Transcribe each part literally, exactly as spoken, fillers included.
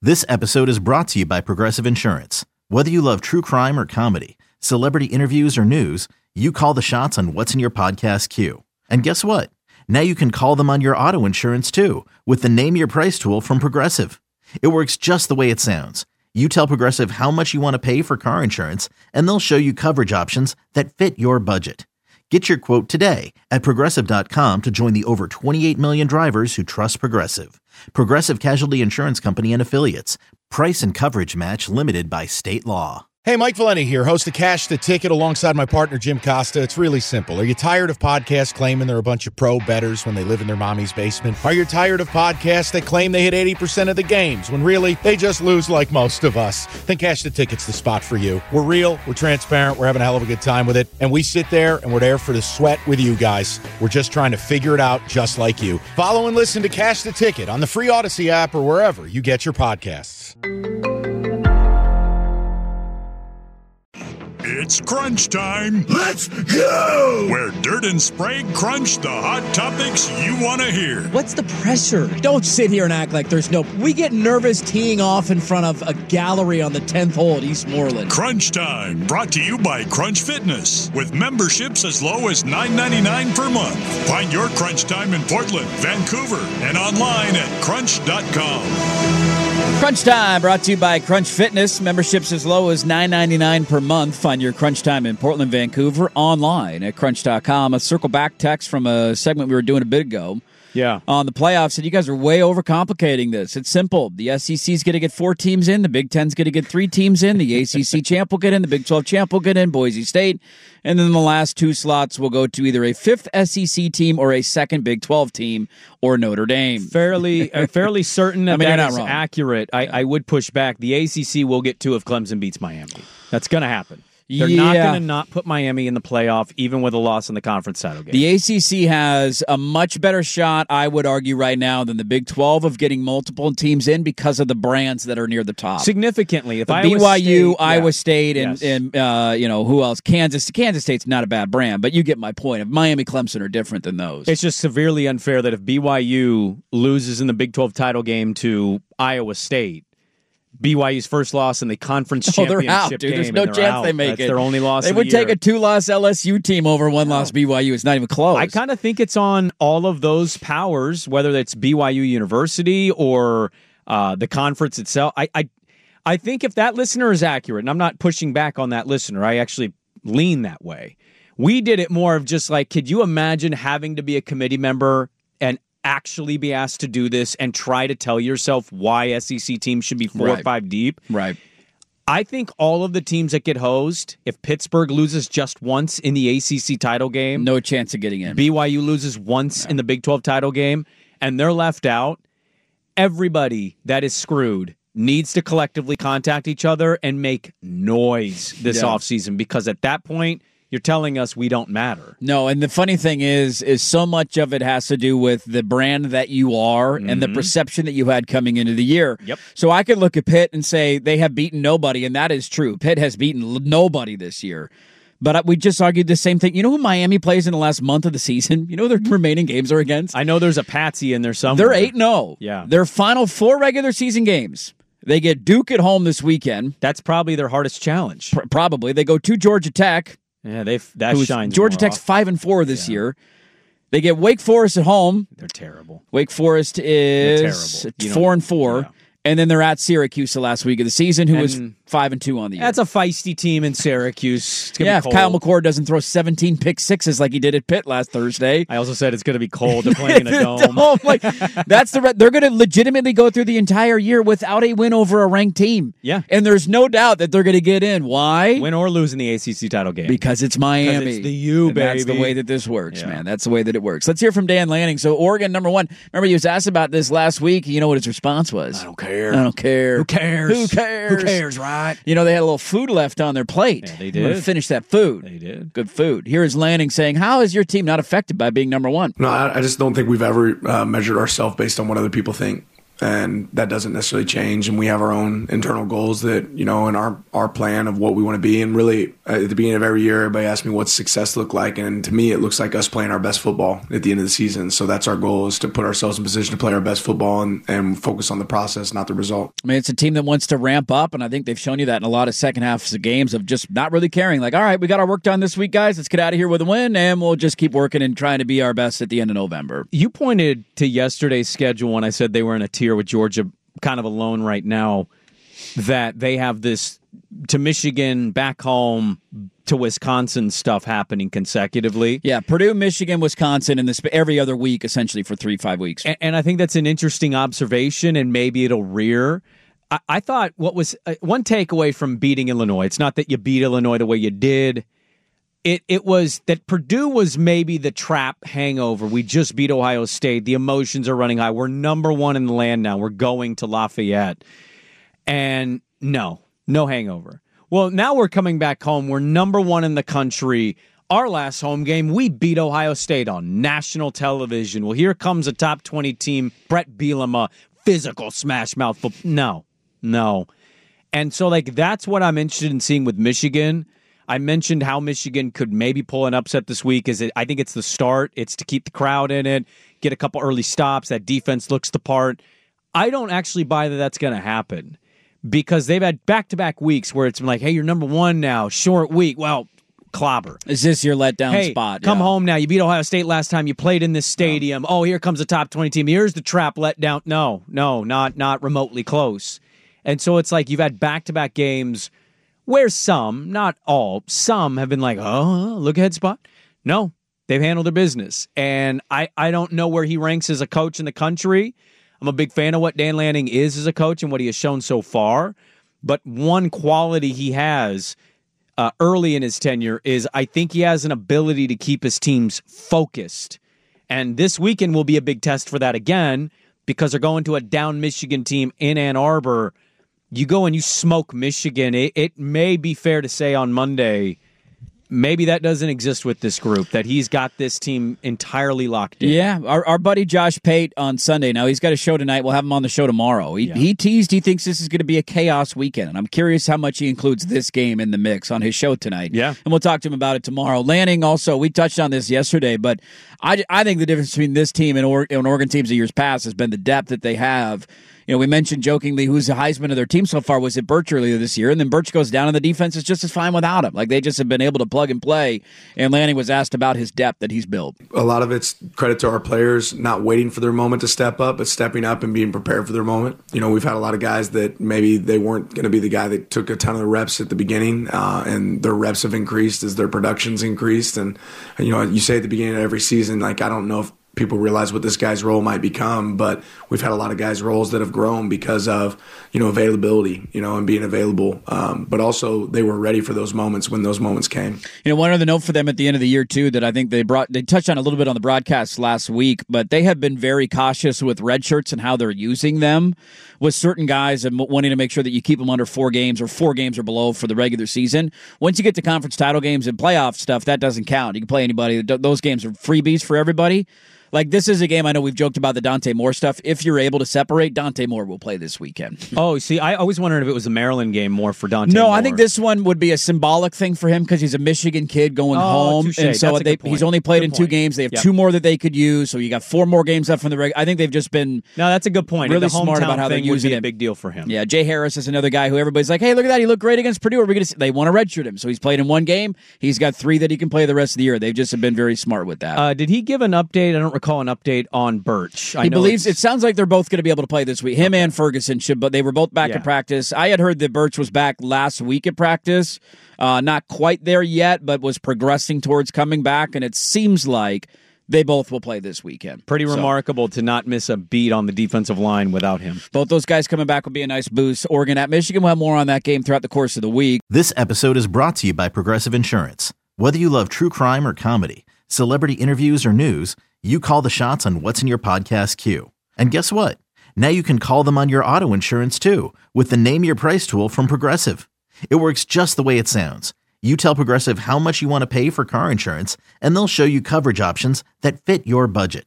This episode is brought to you by Progressive Insurance. Whether you love true crime or comedy, celebrity interviews or news, you call the shots on what's in your podcast queue. And guess what? Now you can call them on your auto insurance too with the Name Your Price tool from Progressive. It works just the way it sounds. You tell Progressive how much you want to pay for car insurance, and they'll show you coverage options that fit your budget. Get your quote today at Progressive dot com to join the over twenty-eight million drivers who trust Progressive. Progressive Casualty Insurance Company and Affiliates. Price and coverage match limited by state law. Hey, Mike Valenti here, host of Cash the Ticket alongside my partner Jim Costa. It's really simple. Are you tired of podcasts claiming they're a bunch of pro bettors when they live in their mommy's basement? Are you tired of podcasts that claim they hit eighty percent of the games when really they just lose like most of us? Then Cash the Ticket's the spot for you. We're real, we're transparent, we're having a hell of a good time with it, and we sit there and we're there for the sweat with you guys. We're just trying to figure it out just like you. Follow and listen to Cash the Ticket on the free Odyssey app or wherever you get your podcasts. It's crunch time. Let's go! Where Dirt and Sprague crunch the hot topics you want to hear. What's the pressure? Don't sit here and act like there's no... We get nervous teeing off in front of a gallery on the tenth hole at Eastmoreland. Crunch time, brought to you by Crunch Fitness, with memberships as low as nine ninety-nine per month. Find your crunch time in Portland, Vancouver, and online at crunch dot com. Crunch Time, brought to you by Crunch Fitness. Memberships as low as nine ninety-nine per month. Find your Crunch Time in Portland, Vancouver, online at crunch dot com. A circle back text from a segment we were doing a bit ago. Yeah. On the playoffs, said you guys are way overcomplicating this. It's simple. The S E C's going to get four teams in. The Big Ten's going to get three teams in. The A C C champ will get in. The Big twelve champ will get in. Boise State. And then the last two slots will go to either a fifth S E C team or a second Big twelve team or Notre Dame. Fairly uh, fairly certain that, I mean, that you're not is wrong. accurate. I, I would push back. The A C C will get two if Clemson beats Miami. That's going to happen. They're yeah. not going to not put Miami in the playoff, even with a loss in the conference title game. The A C C has a much better shot, I would argue, right now than the Big twelve of getting multiple teams in because of the brands that are near the top. Significantly. If the Iowa B Y U, State, Iowa yeah. State, and, yes. and uh, you know, who else? Kansas. Kansas State's not a bad brand, but you get my point. If Miami, Clemson are different than those. It's just severely unfair that if B Y U loses in the Big twelve title game to Iowa State, B Y U's first loss in the conference oh, they're championship out, dude. game. There's no chance out. they make That's it. their only loss. They of would the take year. a two-loss L S U team over one-loss B Y U. It's not even close. I kind of think it's on all of those powers, whether it's B Y U University or uh, the conference itself. I, I, I think if that listener is accurate, and I'm not pushing back on that listener, I actually lean that way. We did it more of just like, could you imagine having to be a committee member and actually be asked to do this and try to tell yourself why S E C teams should be four Right. or five deep? Right. I think all of the teams that get hosed, if Pittsburgh loses just once in the A C C title game, No chance of getting in. B Y U loses once in the Big twelve title game, and they're left out, everybody that is screwed needs to collectively contact each other and make noise this Yeah. offseason, because at that point, you're telling us we don't matter. No, and the funny thing is, is so much of it has to do with the brand that you are mm-hmm. and the perception that you had coming into the year. Yep. So I could look at Pitt and say they have beaten nobody, and that is true. Pitt has beaten nobody this year. But we just argued the same thing. You know who Miami plays in the last month of the season? You know who their remaining games are against? I know there's a patsy in there somewhere. They're eight and oh. Yeah. Their final four regular season games. They get Duke at home this weekend. That's probably their hardest challenge. Pr- probably. They go to Georgia Tech. Yeah, they that shines. Georgia more Tech's off. five and four this Yeah. year. They get Wake Forest at home. They're terrible. Wake Forest is terrible. You four know, and four, yeah. and then they're at Syracuse the last week of the season, who And was five and two on the year. That's a feisty team in Syracuse. It's gonna yeah, be if cold. Kyle McCord doesn't throw seventeen pick sixes like he did at Pitt last Thursday. I also said it's going to be cold. They're playing in a dome. dome. Like, that's the they're going to legitimately go through the entire year without a win over a ranked team. Yeah. And there's no doubt that they're going to get in. Why? Win or lose in the A C C title game. Because it's Miami. Because it's the U, And That's the baby. way that this works, Yeah. man. That's the way that it works. Let's hear from Dan Lanning. So, Oregon, number one. Remember, he was asked about this last week. You know what his response was? I don't care. I don't care. Who cares? Who cares? Who cares, right? You know, they had a little food left on their plate. Yeah, they I'm gonna did. finish that food. They did. Good food. Here is Lanning saying, how is your team not affected by being number one? No, I, I just don't think we've ever uh, measured ourselves based on what other people think. and that doesn't necessarily change. And we have our own internal goals that, you know, and our, our plan of what we want to be. And really, at the beginning of every year, everybody asks me what's success look like. And to me, it looks like us playing our best football at the end of the season. So that's our goal, is to put ourselves in position to play our best football and, and focus on the process, not the result. I mean, it's a team that wants to ramp up, and I think they've shown you that in a lot of second halves of games of just not really caring. Like, all right, we got our work done this week, guys. Let's get out of here with a win, and we'll just keep working and trying to be our best at the end of November. You pointed to yesterday's schedule when I said they were in a tier with Georgia, kind of alone right now, that they have this to Michigan, back home, to Wisconsin stuff happening consecutively. Yeah, Purdue, Michigan, Wisconsin, and this every other week, essentially, for three, five weeks. And, and I think that's an interesting observation, and maybe it'll rear. I, I thought what was uh, one takeaway from beating Illinois, it's not that you beat Illinois the way you did. It it was that Purdue was maybe the trap hangover. We just beat Ohio State. The emotions are running high. We're number one in the land now. We're going to Lafayette. And no, no hangover. Well, now we're coming back home. We're number one in the country. Our last home game, we beat Ohio State on national television. Well, here comes a top twenty team, Brett Bielema, physical smash mouth. No, no. And so, like, that's what I'm interested in seeing with Michigan. I mentioned how Michigan could maybe pull an upset this week. Is it? I think it's the start. It's to keep the crowd in it, get a couple early stops. That defense looks the part. I don't actually buy that that's going to happen, because they've had back-to-back weeks where it's been like, hey, you're number one now, short week. Well, clobber. Is this your letdown hey, spot? Come yeah. home now. You beat Ohio State last time. You played in this stadium. No. Oh, here comes a top twenty team. Here's the trap letdown. No, no, not not remotely close. And so it's like you've had back-to-back games where some, not all, some have been like, oh, look ahead spot. No, they've handled their business. And I, I don't know where he ranks as a coach in the country. I'm a big fan of what Dan Lanning is as a coach and what he has shown so far. But one quality he has uh, early in his tenure is I think he has an ability to keep his teams focused. And this weekend will be a big test for that again, because they're going to a down Michigan team in Ann Arbor. You go and you smoke Michigan. It, it may be fair to say on Monday, maybe that doesn't exist with this group, that he's got this team entirely locked in. Yeah, our, our buddy Josh Pate on Sunday. Now, he's got a show tonight. We'll have him on the show tomorrow. He, yeah. he teased he thinks this is going to be a chaos weekend, and I'm curious how much he includes this game in the mix on his show tonight. Yeah. And we'll talk to him about it tomorrow. Lanning also, we touched on this yesterday, but I, I think the difference between this team and, or, and Oregon teams of years past has been the depth that they have. You know, we mentioned jokingly who's the Heisman of their team so far. Was it Birch earlier this year? And then Birch goes down and the defense is just as fine without him. Like, they just have been able to plug and play. And Lanning was asked about his depth that he's built. A lot of it's credit to our players not waiting for their moment to step up, but stepping up and being prepared for their moment. You know, we've had a lot of guys that maybe they weren't going to be the guy that took a ton of the reps at the beginning, uh, and their reps have increased as their production's increased. And, you know, you say at the beginning of every season, like, I don't know if people realize what this guy's role might become, but we've had a lot of guys' roles that have grown because of, you know, availability, you know, and being available. Um, but also they were ready for those moments when those moments came. You know, one other note for them at the end of the year, too, that I think they brought, they touched on a little bit on the broadcast last week, but they have been very cautious with red shirts and how they're using them with certain guys and wanting to make sure that you keep them under four games or four games or below for the regular season. Once you get to conference title games and playoff stuff, that doesn't count. You can play anybody. Those games are freebies for everybody. Like, this is a game, I know we've joked about the Dante Moore stuff. If you're able to separate, Dante Moore will play this weekend. Oh, see, I always wondered if it was a Maryland game more for Dante No, Moore. I think this one would be a symbolic thing for him because he's a Michigan kid going oh, home. touche. And so That's a they, good point. he's only played good in point. two games. They have yep. two more that they could use. So you got four more games left from the regular. I think they've just been No, that's a good point. really the smart about how they're thing would using be it. a big deal for him. Yeah, Jay Harris is another guy who everybody's like, hey, look at that. He looked great against Purdue. Are we gonna see? They want to redshirt him. So he's played in one game. He's got three that he can play the rest of the year. They've just been very smart with that. Uh, did he give an update? I don't recall an update on Birch. I He know believes it's- it sounds like they're both going to be able to play this week. Him Okay. and Ferguson should, but they were both back Yeah. at practice. I had heard that Birch was back last week at practice. Uh, not quite there yet, but was progressing towards coming back, and it seems like they both will play this weekend. Pretty So, remarkable to not miss a beat on the defensive line without him. both those guys coming back will be a nice boost. Oregon at Michigan, we'll have more on that game throughout the course of the week. This episode is brought to you by Progressive Insurance. Whether you love true crime or comedy, celebrity interviews or news, you call the shots on what's in your podcast queue. And guess what? Now you can call them on your auto insurance too with the Name Your Price tool from Progressive. It works just the way it sounds. You tell Progressive how much you want to pay for car insurance, and they'll show you coverage options that fit your budget.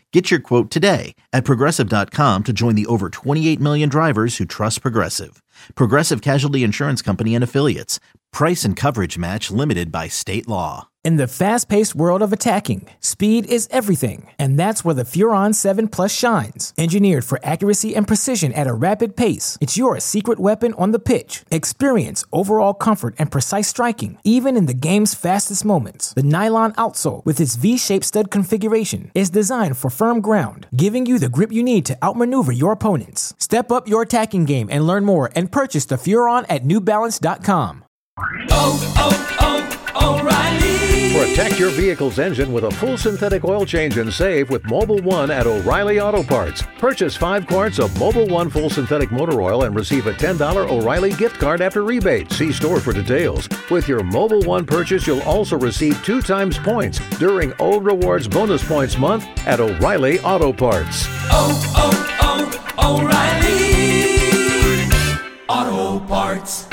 Get your quote today at Progressive dot com to join the over twenty-eight million drivers who trust Progressive. Progressive Casualty Insurance Company and Affiliates. Price and coverage match limited by state law. In the fast-paced world of attacking, speed is everything, and that's where the Furon seven Plus shines. Engineered for accuracy and precision at a rapid pace, it's your secret weapon on the pitch. Experience overall comfort and precise striking, even in the game's fastest moments. The nylon outsole, with its V-shaped stud configuration, is designed for firm ground, giving you the grip you need to outmaneuver your opponents. Step up your attacking game and learn more and purchase the Furon at New Balance dot com. Oh, oh, oh, O'Reilly! Protect your vehicle's engine with a full synthetic oil change and save with Mobil one at O'Reilly Auto Parts. Purchase five quarts of Mobil one full synthetic motor oil and receive a ten dollars O'Reilly gift card after rebate. See store for details. With your Mobil one purchase, you'll also receive two times points during O Rewards Bonus Points Month at O'Reilly Auto Parts. Oh, oh, oh, O'Reilly Auto Parts.